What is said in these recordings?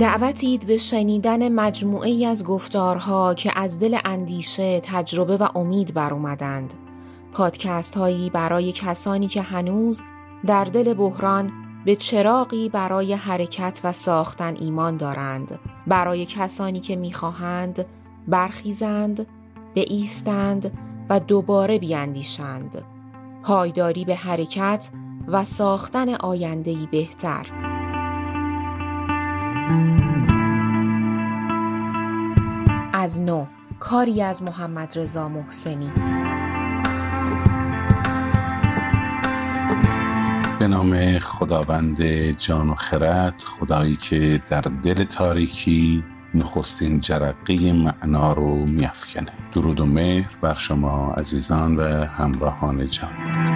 دعوتید به شنیدن مجموعه‌ای از گفتارها که از دل اندیشه، تجربه و امید برآمدند. پادکست هایی برای کسانی که هنوز در دل بحران به چراغی برای حرکت و ساختن ایمان دارند. برای کسانی که می‌خواهند برخیزند، بایستند و دوباره بیاندیشند. پایداری به حرکت و ساختن آینده‌ای بهتر. از نو، کاری از محمدرضا محسنی. به نام خداوند جان و خرد، خدایی که در دل تاریکی نخستین جرقه معنا رو می‌افکنه. درود و مهر بر شما عزیزان و همراهان جان.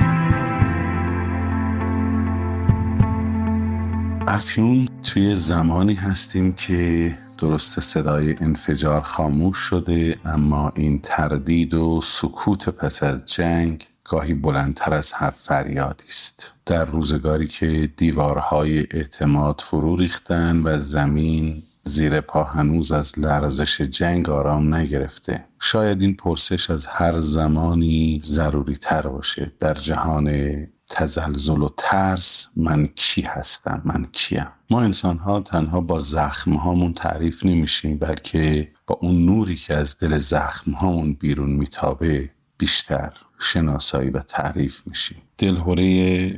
اکنون توی زمانی هستیم که درست صدای انفجار خاموش شده، اما این تردید و سکوت پس از جنگ گاهی بلندتر از هر فریادی است. در روزگاری که دیوارهای اعتماد فرو ریختن و زمین زیر پا هنوز از لرزش جنگ آرام نگرفته، شاید این پرسش از هر زمانی ضروری تر باشه. در جهان تزلزل و ترس من کی هستم؟ من کیم؟ ما انسان‌ها تنها با زخم‌هامون تعریف نمیشیم، بلکه با اون نوری که از دل زخم‌هامون بیرون میتابه بیشتر شناسایی و تعریف میشیم. دلهره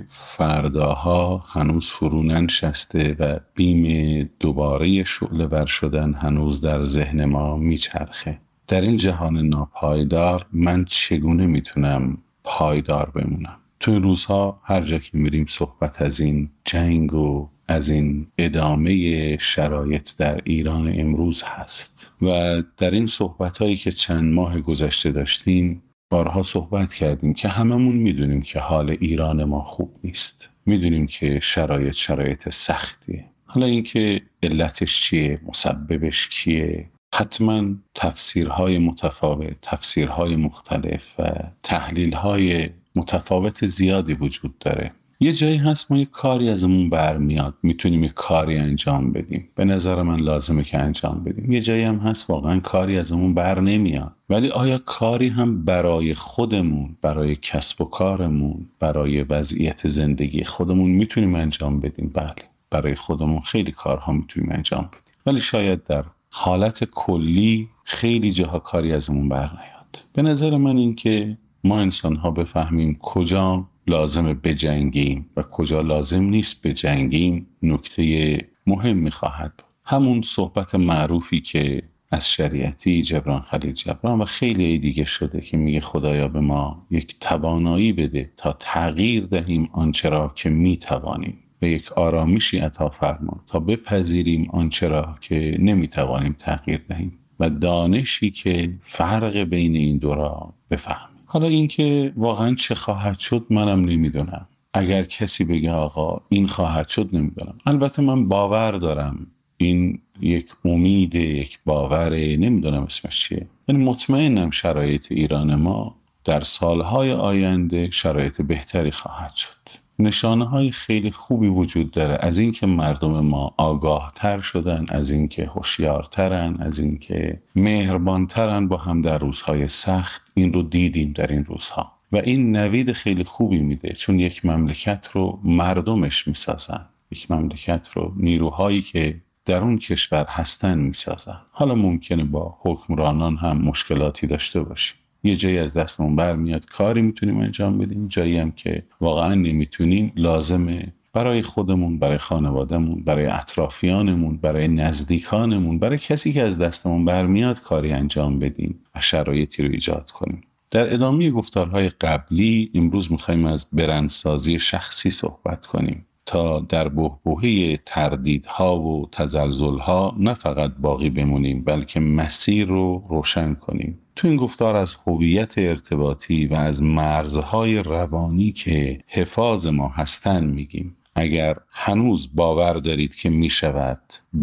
فرداها هنوز فرو ننشسته و بیم دوباره شعله ور شدن هنوز در ذهن ما میچرخه. در این جهان ناپایدار من چگونه میتونم پایدار بمونم؟ تو این روزها هر جا که میریم صحبت از این جنگ و از این ادامه شرایط در ایران امروز هست و در این صحبت‌هایی که چند ماه گذشته داشتیم بارها صحبت کردیم که هممون میدونیم که حال ایران ما خوب نیست. میدونیم که شرایط سختیه. حالا اینکه علتش چیه، مسببش کیه، حتما تفسیرهای متفاوت، تفسیرهای مختلف و تحلیلهای متفاوت زیادی وجود داره. یه جایی هست ما یه کاری ازمون برمیاد، میتونیم یه کاری انجام بدیم، به نظر من لازمه که انجام بدیم. یه جایی هم هست واقعا کاری ازمون بر نمیاد، ولی آیا کاری هم برای خودمون، برای کسب و کارمون، برای وضعیت زندگی خودمون میتونیم انجام بدیم؟ بله، برای خودمون خیلی کارها میتونیم انجام بدیم، ولی شاید در حالت کلی خیلی جاها کاری ازمون بر نیاد. به نظر من این که ما انسان‌ها بفهمیم کجا لازمه بجنگیم و کجا لازم نیست بجنگیم نکته مهمی خواهد بود. همون صحبت معروفی که از شریعتی جبران خلیل جبران و خیلی دیگه شده که میگه خدایا به ما یک توانایی بده تا تغییر دهیم آنچه را که میتوانیم و یک آرامشی عطا فرما تا بپذیریم آنچه را که نمیتوانیم تغییر دهیم و دانشی که فرق بین این دو را بفهمیم. حالا این که واقعا چه خواهد شد منم نمیدونم. اگر کسی بگه آقا این خواهد شد، نمیدونم. البته من باور دارم، این یک امید، یک باوره، نمیدونم اسمش چیه. یعنی مطمئنم شرایط ایران ما در سالهای آینده شرایط بهتری خواهد شد. نشانه‌های خیلی خوبی وجود داره از این که مردم ما آگاه‌تر شدن، از این که هوشیارترن، از این که مهربانترن با هم در روزهای سخت. این رو دیدیم در این روزها و این نوید خیلی خوبی میده، چون یک مملکت رو مردمش میسازن، یک مملکت رو نیروهایی که در اون کشور هستن میسازن. حالا ممکنه با حکمرانان هم مشکلاتی داشته باشیم، یه جایی از دستمون برمیاد کاری میتونیم انجام بدیم، جایی هم که واقعا نمیتونیم، لازمه برای خودمون، برای خانوادهمون، برای اطرافیانمون، برای نزدیکانمون، برای کسی که از دستمون برمیاد کاری انجام بدیم و شرایطی رو ایجاد کنیم. در ادامه گفتارهای قبلی امروز میخوایم از برندسازی شخصی صحبت کنیم تا در بحبوحه تردیدها و تزلزلها نه فقط باقی بمونیم، بلکه مسیر رو روشن کنیم. تو این گفتار از هویت ارتباطی و از مرزهای روانی که حفاظ ما هستن میگیم. اگر هنوز باور دارید که میشود،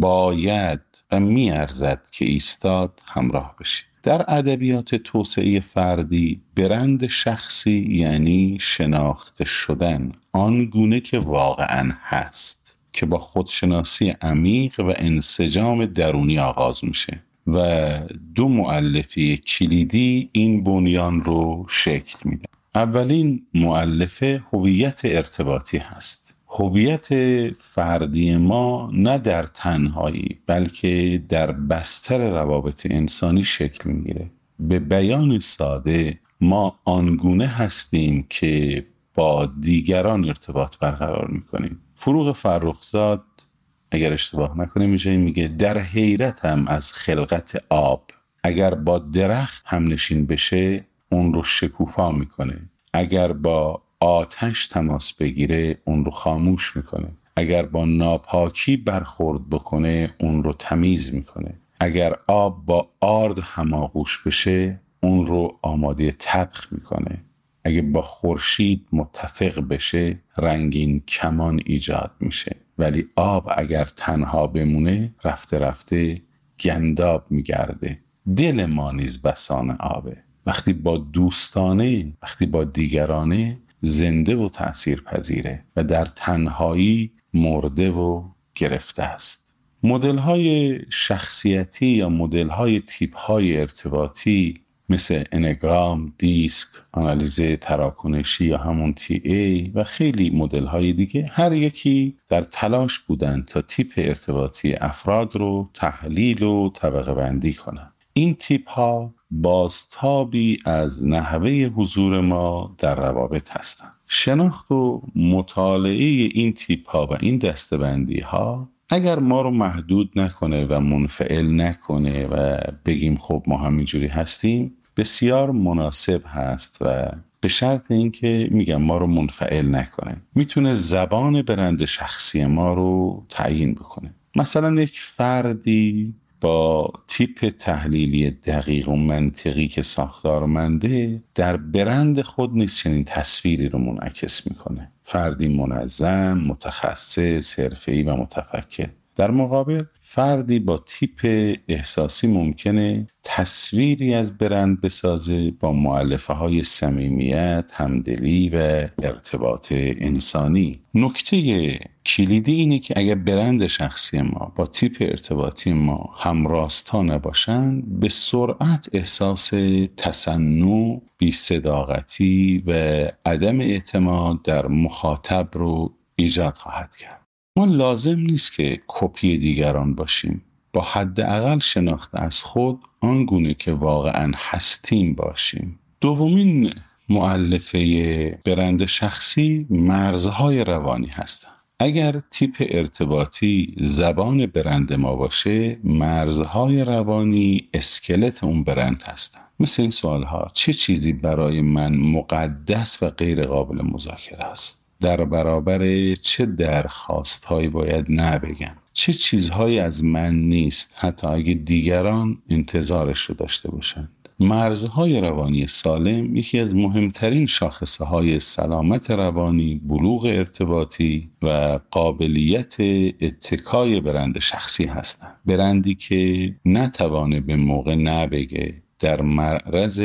باید و میارزد که ایستاد، همراه بشید. در ادبیات توسعه فردی برند شخصی یعنی شناخته شدن آن گونه که واقعا هست. که با خودشناسی عمیق و انسجام درونی آغاز میشه و 2 مؤلفه کلیدی این بنیان رو شکل میدن. اولین مؤلفه هویت ارتباطی هست. هویت فردی ما نه در تنهایی بلکه در بستر روابط انسانی شکل میگیره. به بیان ساده ما آنگونه هستیم که با دیگران ارتباط برقرار میکنیم. فروغ فرخزاد اگر اشتباه نکنه میگه در حیرتم از خلقت آب، اگر با درخت هم نشین بشه اون رو شکوفا میکنه، اگر با آتش تماس بگیره اون رو خاموش میکنه، اگر با ناپاکی برخورد بکنه اون رو تمیز میکنه، اگر آب با آرد هماغوش بشه اون رو آماده طبخ میکنه، اگه با خورشید متفق بشه رنگین کمان ایجاد میشه، ولی آب اگر تنها بمونه رفته رفته گنداب میگرده. دل ما نیز بسان آبه، وقتی با دوستانه، وقتی با دیگرانه زنده و تأثیر پذیره و در تنهایی مرده و گرفته است. مدل‌های شخصیتی یا مدل‌های تیپ‌های ارتباطی مثل انگرام، دیسک، آنالیز تراکنشی یا همون TA و خیلی مدل‌های دیگه هر یکی در تلاش بودن تا تیپ ارتباطی افراد رو تحلیل و طبقه بندی کنن. این تیپ‌ها بازتابی از نحوه حضور ما در روابط هستند. شناخت و مطالعه این تیپ‌ها و این دسته‌بندی‌ها اگر ما رو محدود نکنه و منفعل نکنه و بگیم خب ما همینجوری هستیم، بسیار مناسب هست و به شرط اینکه ما رو منفعل نکنه. میتونه زبان برند شخصی ما رو تعیین بکنه. مثلا یک فردی با تیپ تحلیلی دقیق و منطقی که ساختارمنده در برند خود نیز چنین تصویری رو منعکس میکنه. فردی منظم، متخصص، حرفه‌ای و متفکر. در مقابل فردی با تیپ احساسی ممکنه تصویری از برند بسازه با مؤلفه‌های صمیمیت، همدلی و ارتباط انسانی. نکته کلیدی اینه که اگر برند شخصی ما با تیپ ارتباطی ما همراستا نباشن، به سرعت احساس تصنع، بی‌صداقتی و عدم اعتماد در مخاطب رو ایجاد خواهد کرد. ما لازم نیست که کپی دیگران باشیم. با حداقل شناخت از خود آنگونه که واقعا هستیم باشیم. دومین مؤلفه برند شخصی مرزهای روانی هستند. اگر تیپ ارتباطی زبان برند ما باشه، مرزهای روانی اسکلت اون برند هستند. مثل این سوالها: چه چیزی برای من مقدس و غیر قابل مذاکره است؟ در برابر چه درخواستهایی باید نبگم؟ چه چیزهایی از من نیست حتی اگه دیگران انتظارش رو داشته باشند؟ مرزهای روانی سالم یکی از مهمترین شاخصه های سلامت روانی، بلوغ ارتباطی و قابلیت اتکای برند شخصی هستند. برندی که نتوانه به موقع نبگه، در معرض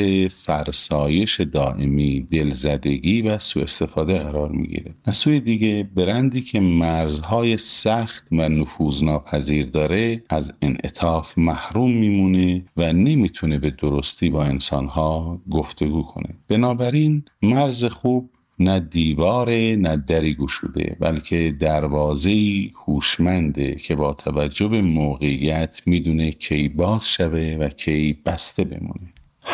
فرسایش دائمی، دلزدگی و سوء استفاده قرار میگیره. از سوی دیگه برندی که مرزهای سخت و نفوذناپذیر داره از انعطاف محروم میمونه و نمیتونه به درستی با انسانها گفتگو کنه. بنابراین مرز خوب نه دیواره نه دری گشوده، بلکه دروازه‌ای هوشمنده که با توجه به موقعیت میدونه کی باز شوه و کی بسته بمونه.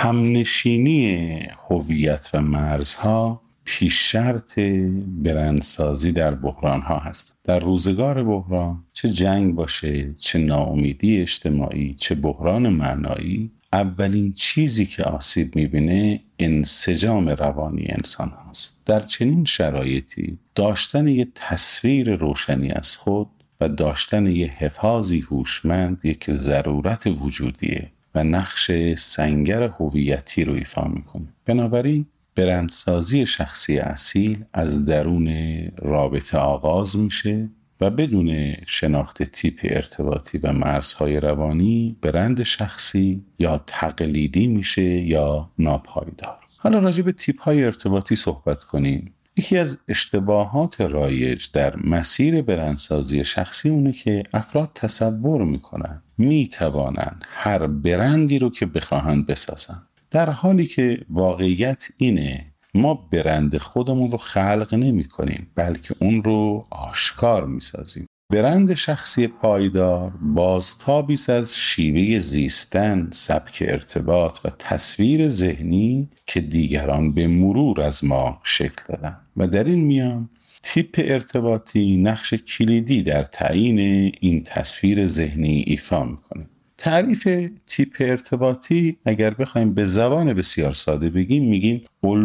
همنشینی هویت و مرزها پیش شرط برندسازی در بحرانها هست. در روزگار بحران، چه جنگ باشه، چه ناامیدی اجتماعی، چه بحران معنایی، اولین چیزی که آسیب میبینه انسجام روانی انسان هاست. در چنین شرایطی داشتن یه تصویر روشنی از خود و داشتن یه حفاظی هوشمند یک ضرورت وجودیه و نقش سنگر هویتی رو ایفا میکنه. بنابراین برندسازی شخصی اصیل از درون رابطه آغاز میشه و بدون شناخت تیپ ارتباطی و مرزهای روانی برند شخصی یا تقلیدی میشه یا ناپایدار. حالا راجع به تیپ‌های ارتباطی صحبت کنیم. یکی از اشتباهات رایج در مسیر برندسازی شخصی اونه که افراد تصور میکنن میتوانن هر برندی رو که بخواهند بسازن، در حالی که واقعیت اینه ما برند خودمون رو خلق نمی کنیم بلکه اون رو آشکار می سازیم. برند شخصی پایدار بازتابی است از شیوه زیستن، سبک ارتباط و تصویر ذهنی که دیگران به مرور از ما شکل دادن و در این میان تیپ ارتباطی نقش کلیدی در تعیین این تصویر ذهنی ایفا میکنه. تعریف تیپ ارتباطی اگر بخوایم به زبان بسیار ساده بگیم میگیم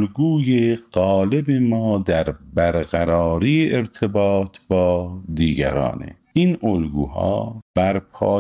الگوی غالب ما در برقراری ارتباط با دیگرانه. این الگوها بر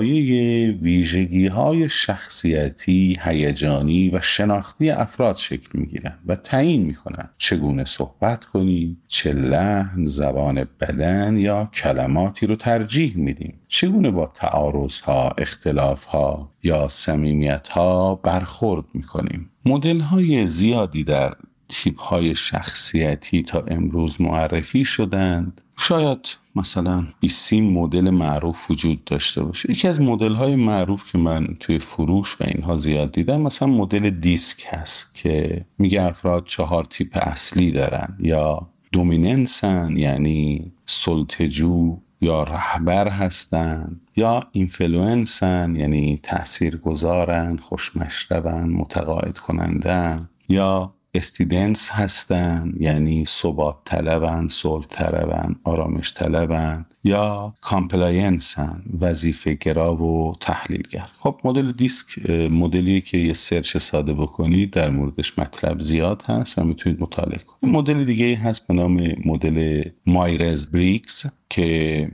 پایه ویژگی‌های شخصیتی، هیجانی و شناختی افراد شکل می‌گیرند و تعیین می‌کنند چگونه صحبت کنیم، چه لحن، زبان بدن یا کلماتی رو ترجیح میدیم، چگونه با تعارض‌ها، اختلاف‌ها یا صمیمیت‌ها برخورد می‌کنیم. مدل‌های زیادی در تیپ‌های شخصیتی تا امروز معرفی شدند. شاید مثلا 20 مدل معروف وجود داشته باشه. یکی از مدل‌های معروف که من توی فروش و اینها زیاد دیدم مثلا مدل دیسک هست که میگه افراد 4 تیپ اصلی دارن، یا دومیننسن یعنی سلطه‌جو یا رهبر هستن، یا اینفلوئنسن یعنی تاثیرگذارن، خوشمشربن، متقاعد کنندن، یا استیدنس هستن یعنی ثبات طلبن، صلح طلبن، آرامش طلبن، یا کامپلاینسن وظیفه گرا و تحلیلگر. خب مدل دیسک مدلیه که یه سرچ ساده بکنید در موردش مطلب زیاد هست و میتونید مطالعه کنید. مدل دیگه هست به نام مدل مایرز بریگز که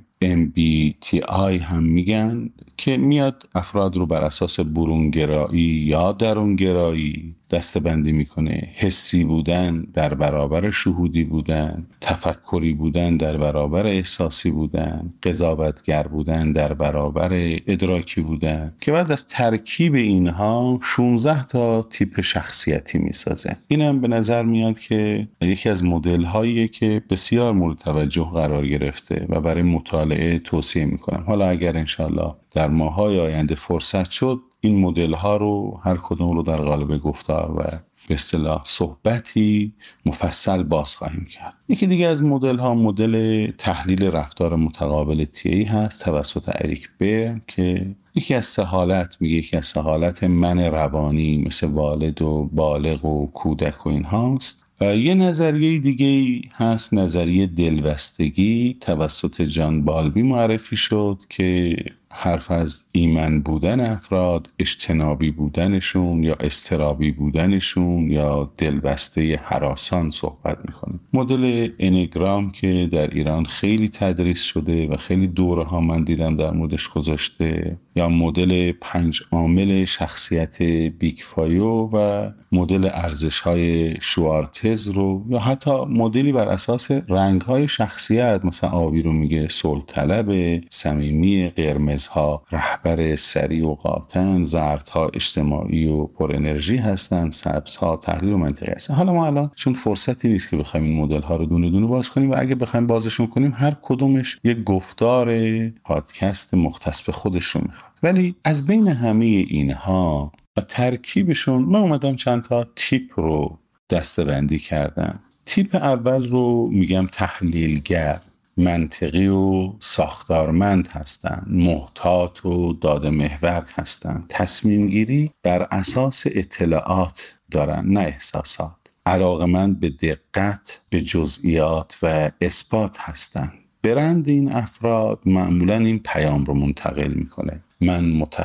MBTI هم میگن که میاد افراد رو بر اساس برونگرایی یا درونگرایی دسته‌بندی میکنه. حسی بودن در برابر شهودی بودن، تفکری بودن در برابر احساسی بودن، قضاوتگر بودن در برابر ادراکی بودن، که بعد از ترکیب اینها 16 تا تیپ شخصیتی میسازه. اینم به نظر میاد که یکی از مدل هاییه که بسیار مورد توجه قرار گرفته و برای مطالعه توصیه میکنم. حالا اگر انشالله در ماهای آینده فرصت شد این مدل ها رو هر کدوم رو در قالب گفتار و به اصطلاح صحبتی مفصل باز خواهیم کرد. یکی دیگه از مدل ها مدل تحلیل رفتار متقابل تی هست توسط اریک برن که یکی از 3 حالت میگه. یکی از 3 حالت من روانی مثل والد و بالغ و کودک و این هاست. یه نظریه دیگه هست نظریه دلبستگی توسط جان بالبی معرفی شد که حرف از ایمن بودن افراد، اجتنابی بودنشون یا اضطرابی بودنشون یا دلبسته هراسان صحبت میکنه. مدل انگرام که در ایران خیلی تدریس شده و خیلی دوره ها من دیدم در موردش گذاشته، یا مدل 5 عامل شخصیت بیگ فایو و مدل ارزش های شوارتز رو، یا حتی مدلی بر اساس رنگ های شخصیت مثلا آبی رو میگه صلح طلب، صمیمی، قرمزها رهبر سریع و قاطن، زردها اجتماعی و پر انرژی هستن، سبزها تحلیل و منطقی هستن. حالا ما الان چون فرصتی نیست که بخوایم این مدل ها رو دونه دونه باز کنیم و اگه بخوایم بازشون کنیم هر کدومش یک گفتار پادکست مختص به خودش رو میخواد. ولی از بین همه اینها و ترکیبشون من اومدم چند تا تیپ رو دسته‌بندی کردم. تیپ اول رو میگم تحلیلگر، منطقی و ساختارمند هستند، محتاط و داده محور هستند، تصمیم گیری بر اساس اطلاعات دارن نه احساسات، علاقمند به دقت به جزئیات و اثبات هستند. برند این افراد معمولا این پیام رو منتقل میکنه: من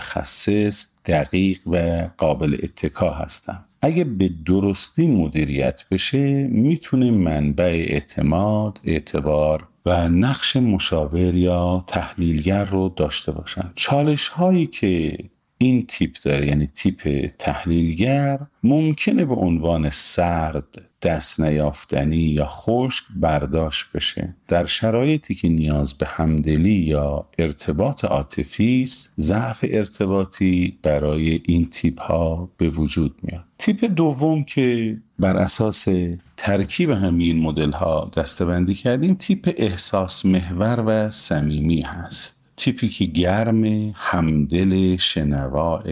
متخصص، دقیق و قابل اتکا هستم. اگه به درستی مدیریت بشه میتونه منبع اعتماد، اعتبار و نقش مشاور یا تحلیلگر رو داشته باشن. چالش هایی که این تیپ داره یعنی تیپ تحلیلگر ممکنه به عنوان سرد، دست نیافتنی یا خشک برداشت بشه. در شرایطی که نیاز به همدلی یا ارتباط عاطفی است، ضعف ارتباطی برای این تیپ ها به وجود میاد. تیپ دوم که بر اساس ترکیب همین مدل ها دسته‌بندی کردیم، تیپ احساس محور و صمیمی هست. تیپی که گرم، همدل، شنوا،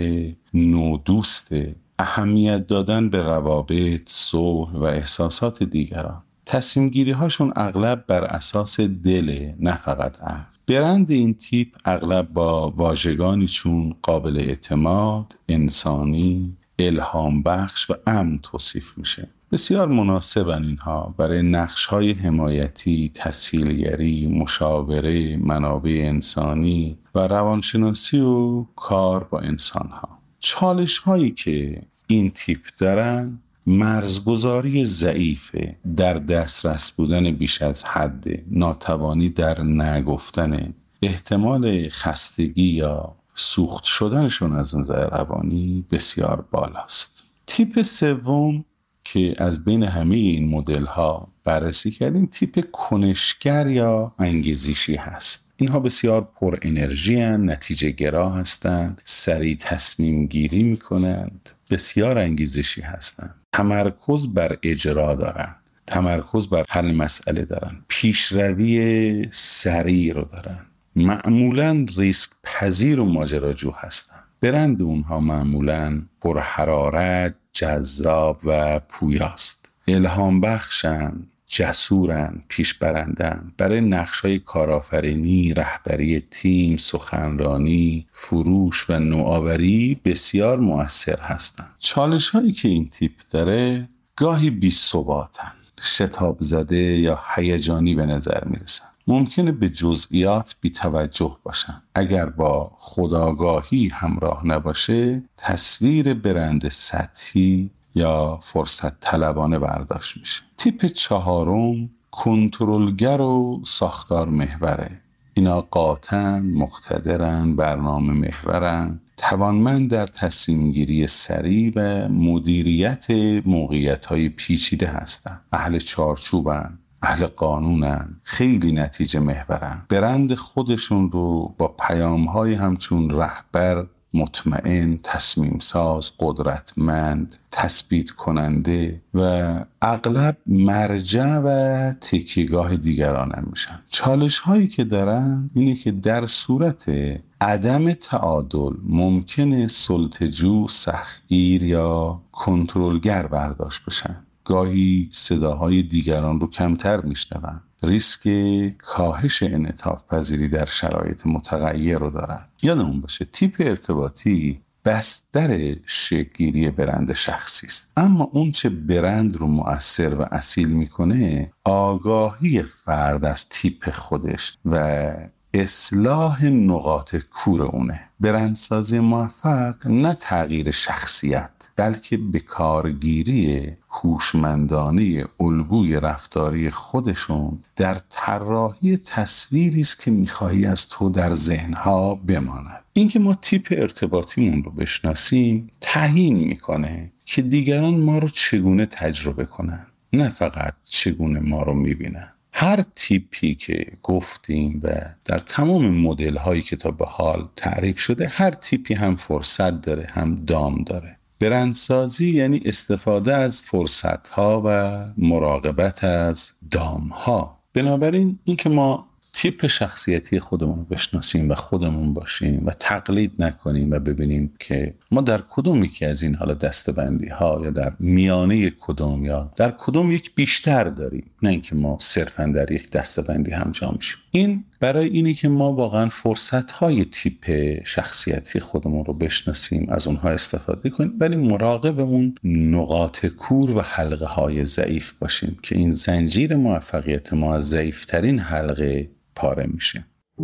نودوست، اهمیت دادن به روابط، صلح و احساسات دیگران. تصمیم گیری هاشون اغلب بر اساس دل، نه فقط عقل. برند این تیپ اغلب با واژگانی چون قابل اعتماد، انسانی، الهام بخش و امن توصیف میشه. بسیار مناسبن اینها برای نقش‌های حمایتی، تسهیلگری، مشاوره، منابع انسانی و روانشناسی و کار با انسان‌ها. چالش‌هایی که این تیپ دارن، مرزگذاری ضعیفه، در دسترس بودن بیش از حد، ناتوانی در نگفتن، احتمال خستگی یا سوخت شدنشون از نظر روانی بسیار بالاست. تیپ سوم که از بین همه این مدل ها بررسی کردیم، تیپ کنشگر یا انگیزشی هست. اینها بسیار پر انرژی هستند، نتیجه گرا هستند، سریع تصمیم گیری می کنند، بسیار انگیزشی هستند، تمرکز بر اجرا دارند، تمرکز بر حل مسئله دارند، پیشروی سریع رو دارند، معمولاً ریسک پذیر و ماجراجو هستند. برند اونها معمولاً پر حرارت، جذاب و پویاست. الهام بخشن، جسورن، پیش برندن. برای نقش‌های کارآفرینی، رهبری تیم، سخنرانی، فروش و نوآوری بسیار مؤثر هستند. چالش‌هایی که این تیپ داره گاهی بی‌ثباتن، شتاب زده یا هیجانی به نظر میرسن. ممکنه به جزئیات بی توجه باشن. اگر با خودآگاهی همراه نباشه، تصویر برند سطحی یا فرصت طلبانه برداشت میشه. تیپ چهارم کنترلگر و ساختار محوره. اینا قاطعن، مقتدرن، برنامه محورن، توانمند در تصمیم گیری سریع و مدیریت موقعیت‌های پیچیده هستند. اهل چارچوبن، اهل قانونن، خیلی نتیجه محورن. برند خودشون رو با پیام‌های همچون رهبر، مطمئن، تصمیم ساز، قدرتمند، تثبیت کننده و اغلب مرجع و تکیهگاه دیگران هم میشن. چالش هایی که دارن اینه که در صورت عدم تعادل ممکنه سلطه‌جو، سختگیر یا کنترلگر برداشت بشن. گاهی صداهای دیگران رو کمتر میشنون. ریسک کاهش انعطاف پذیری در شرایط متغیر رو دارن. یادمون باشه تیپ ارتباطی بستر شکل‌گیری برند شخصی است، اما اون چه برند رو مؤثر و اصیل میکنه آگاهی فرد از تیپ خودش و اصلاح نقاط کور اونه. برندسازی موفق نه تغییر شخصیت، بلکه به کارگیری هوشمندانه الگوی رفتاری خودشون در طراحی تصویری است که می‌خواهی از تو در ذهنها بماند. اینکه ما تیپ ارتباطیمون رو بشناسیم تعیین میکنه که دیگران ما رو چگونه تجربه کنن، نه فقط چگونه ما رو میبینن. هر تیپی که گفتیم و در تمام مدل هایی که تا به حال تعریف شده، هر تیپی هم فرصت داره هم دام داره. برندسازی یعنی استفاده از فرصت ها و مراقبت از دام ها. بنابراین این که ما تیپ شخصیتی خودمون رو بشناسیم و خودمون باشیم و تقلید نکنیم و ببینیم که ما در کدوم یکی از این حالا دسته‌بندی ها یا در میانه کدوم یا در کدوم یک بیشتر داریم، نه اینکه ما صرفاً در یک دسته‌بندی هم جا میشیم. این برای اینی که ما واقعاً فرصت های تیپ شخصیتی خودمون رو بشناسیم، از اونها استفاده کنیم، ولی مراقب اون نقاط کور و حلقه های ضعیف باشیم که این زنجیر موفقیت ما از ضعیفترین حلقه پاره میشه.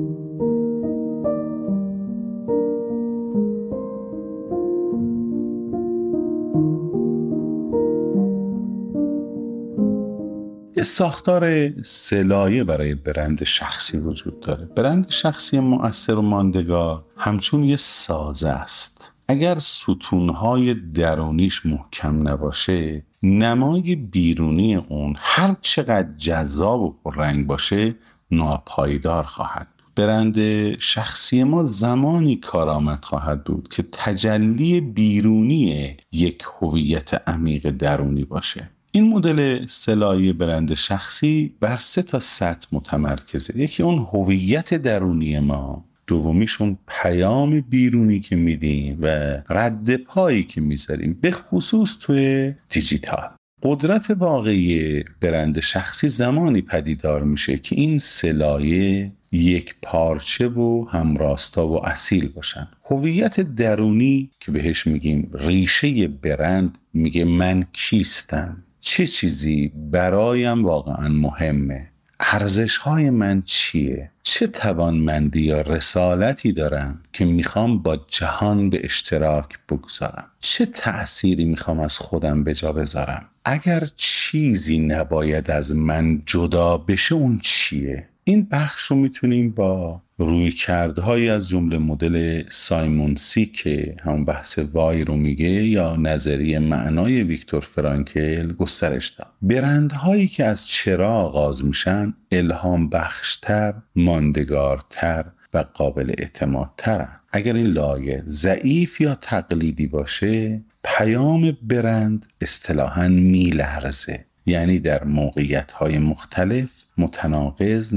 یه ساختار سه‌لایه برای برند شخصی وجود داره. برند شخصی مؤثر و ماندگار همچون یه سازه است. اگر ستونهای درونیش محکم نباشه، نمای بیرونی اون هر چقدر جذاب و پررنگ باشه ناپایدار خواهد بود. برند شخصی ما زمانی کارآمد خواهد بود که تجلی بیرونی یک هویت عمیق درونی باشه. این مدل اصطلاحی برند شخصی بر 3 سطح متمرکزه. یکی اون هویت درونی ما، دومیشون پیام بیرونی که میدیم و رد پایی که میذاریم، به خصوص توی دیجیتال. قدرت واقعی برند شخصی زمانی پدیدار میشه که این سلایه یک پارچه و همراستا و اصیل باشن. هویت درونی که بهش میگیم ریشه برند، میگه من کیستم، چه چیزی برایم واقعا مهمه، ارزش‌های من چیه، چه توانمندی یا رسالتی دارم که میخوام با جهان به اشتراک بگذارم، چه تأثیری میخوام از خودم به جا بذارم، اگر چیزی نباید از من جدا بشه اون چیه. این بخش رو میتونیم با رویکردهایی از جمله مدل سایمون سینک که همون بحث وای رو میگه یا نظریه معنای ویکتور فرانکل گسترش داد. برندهایی که از چرا آغاز میشن الهام بخشتر، ماندگارتر و قابل اعتمادترن. اگر این لایه ضعیف یا تقلیدی باشه، پیام برند اصطلاحاً میلرزه، یعنی در موقعیت‌های مختلف متناقض،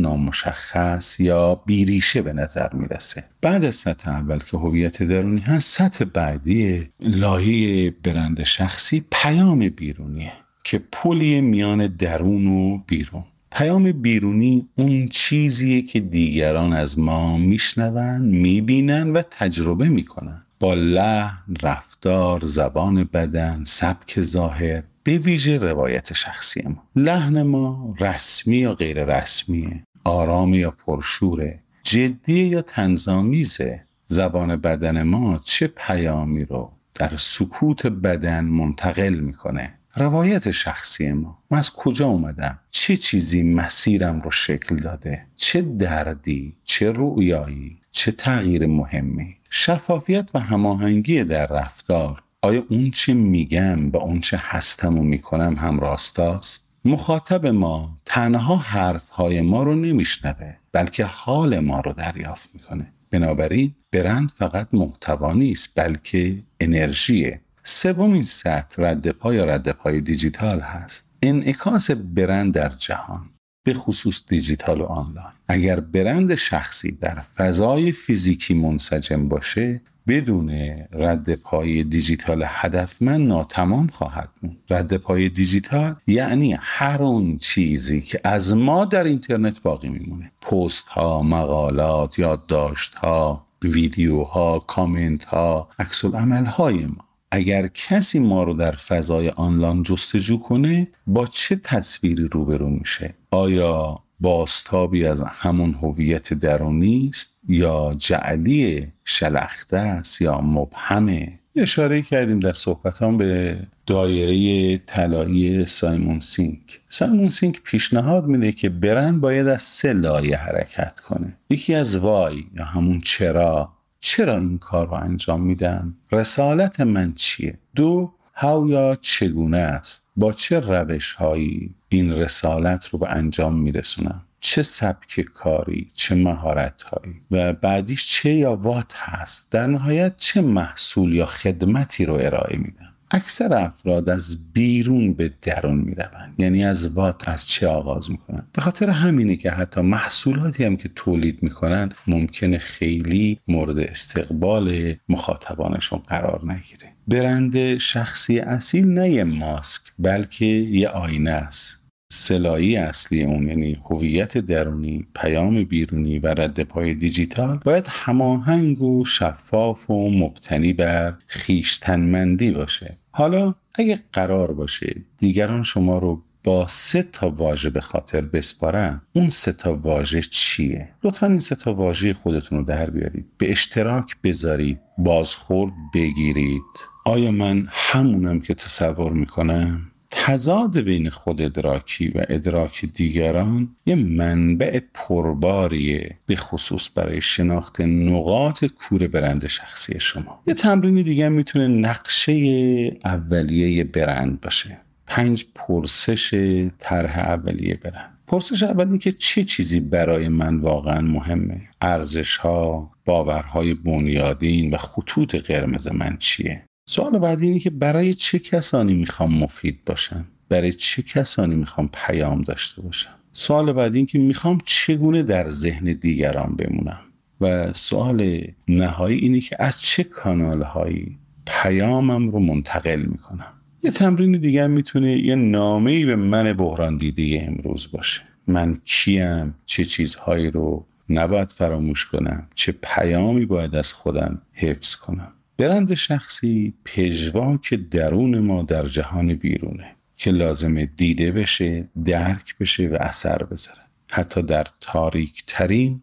نامشخص یا بیریشه به نظر میرسه. بعد از سطح اول که هویت درونی هست، سطح بعدی لایه برند شخصی پیام بیرونیه که پلی میان درون و بیرون. پیام بیرونی اون چیزیه که دیگران از ما میشنون، میبینن و تجربه میکنن. با لحن، رفتار، زبان بدن، سبک ظاهر، به ویژه روایت شخصی ما. لحن ما رسمی یا غیر رسمیه، آرام یا پرشوره، جدی یا طنزآمیزه. زبان بدن ما چه پیامی رو در سکوت بدن منتقل میکنه. روایت شخصی ما، من از کجا اومدم، چه چیزی مسیرم رو شکل داده، چه دردی، چه رؤیایی، چه تغییر مهمی. شفافیت و هماهنگی در رفتار، آیا اون چه میگم با اون چه هستم و میکنم هم راستاست؟ مخاطب ما تنها حرفهای ما رو نمیشنوه، بلکه حال ما رو دریافت میکنه. بنابراین برند فقط محتوا نیست، بلکه انرژیه. سومین سطح رد پا یا رد پای دیجیتال هست. انعکاس برند در جهان، به خصوص دیجیتال و آنلاین. اگر برند شخصی در فضای فیزیکی منسجم باشه، بدون رد پای دیجیتال هدفمند ناتمام خواهد بود. رد پای دیجیتال یعنی هر اون چیزی که از ما در اینترنت باقی میمونه، پست ها، مقالات، یادداشت ها، ویدیوها، کامنت ها، عکس العمل های ما. اگر کسی ما رو در فضای آنلاین جستجو کنه، با چه تصویری روبرو میشه؟ آیا بازتابی از همون هویت درونی است یا جعلی، شلخته است یا مبهمه؟ اشاره کردیم در صحبتام به دایره طلایی سایمون سینک. سایمون سینک پیشنهاد میده که برند باید از 3 لایه حرکت کنه. یکی از وای یا همون چرا این کار رو انجام میدم؟ رسالت من چیه؟ 2 هاو یا چگونه است؟ با چه روش هایی این رسالت رو به انجام میرسونم؟ چه سبک کاری، چه مهارت هایی؟ و بعدیش چه یا وات هست؟ در نهایت چه محصول یا خدمتی رو ارائه میدم؟ اکثر افراد از بیرون به درون میروند، یعنی از وات، از چه آغاز میکنن. به خاطر همینه که حتی محصولاتی هم که تولید میکنن ممکنه خیلی مورد استقبال مخاطبانشون قرار نگیره. برند شخصی اصیل نه یه ماسک، بلکه یه آینه است. سلایی اصلی اون، یعنی هویت درونی، پیام بیرونی و رد پای دیجیتال، باید هماهنگ و شفاف و مبتنی بر خویشتنمندی باشه. حالا اگه قرار باشه دیگران شما رو با 3 واژه به خاطر بسپارن، اون 3 واژه چیه؟ لطفاً این 3 واژه خودتون رو در بیارید، به اشتراک بذارید، بازخورد بگیرید. آیا من همونم که تصور میکنم؟ تضاد بین خود ادراکی و ادراک دیگران یه منبع پرباریه، به خصوص برای شناخت نقاط کور برند شخصی شما. یه تمرین دیگه میتونه نقشه اولیه برند باشه. 5 پرسش طرح اولیه برن. پرسش اولی که چه چیزی برای من واقعا مهمه؟ ارزش‌ها، باورهای بنیادین و خطوط قرمز من چیه؟ سوال بعدی اینه که برای چه کسانی میخوام مفید باشم؟ برای چه کسانی میخوام پیام داشته باشم؟ سوال بعدی این که میخوام چگونه در ذهن دیگران بمونم؟ و سوال نهایی اینه که از چه کانال‌هایی پیامم رو منتقل میکنم؟ یه تمرین دیگه میتونه یه نامه‌ای به من بحران دیده امروز باشه. من کیم؟ چه چیزهایی رو نباید فراموش کنم؟ چه پیامی باید از خودم حفظ کنم؟ برند شخصی پژواک درون ما در جهان بیرونه که لازمه دیده بشه، درک بشه و اثر بذاره، حتی در تاریک ترین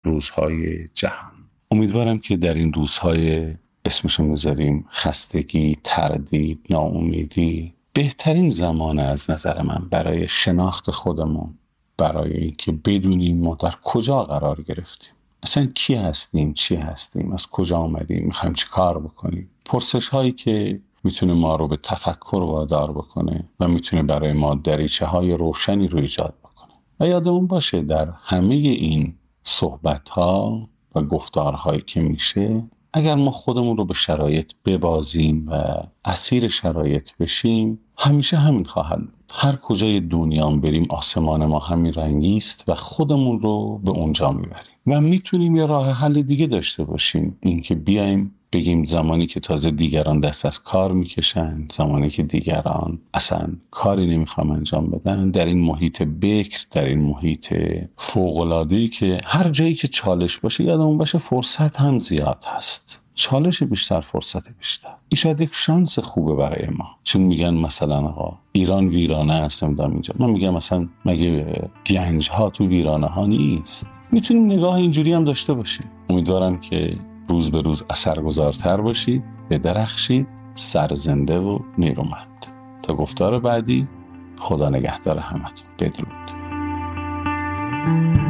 روزهای جهان. امیدوارم که در این روزهای اسمشو میذاریم خستگی، تردید، ناامیدی، بهترین زمان از نظر من برای شناخت خودمون، برای اینکه بدونیم ما در کجا قرار گرفتیم، اصلا کی هستیم، چی هستیم، از کجا آمدیم، میخوایم چی کار بکنیم. پرسش هایی که میتونه ما رو به تفکر وادار بکنه و میتونه برای ما دریچه های روشنی رو ایجاد بکنه. و یادمون باشه در همه این صحبت ها و گفتارهایی که میشه، اگر ما خودمون رو به شرایط ببازیم و اسیر شرایط بشیم، همیشه همین خواهد بود. هر کجای دنیا بریم آسمان ما همین رنگی است و خودمون رو به اونجا میبریم. و میتونیم یه راه حل دیگه داشته باشیم، اینکه بیایم بگیم زمانی که تازه دیگران دست از کار میکشن، زمانی که دیگران اصلا کاری نمیخوام انجام بدن، در این محیط بکر، در این محیط فوق‌العاده‌ای که هر جایی که چالش باشه یادمون باشه فرصت هم زیاد هست. چالش بیشتر، فرصت بیشتر. این شاید یک شانس خوبه برای ما. چون میگن مثلا آقا ایران ویرانه است، نمیدونم اینجا. من میگم مثلا مگه گنج ها تو ویرانه ها نیست؟ میتونیم نگاه اینجوری هم داشته باشیم. امیدوارم که روز به روز اثرگذارتر باشید، بدرخشید، سرزنده و نیرومند. تا گفتار بعدی، خدا نگهدار همتون. بدرود.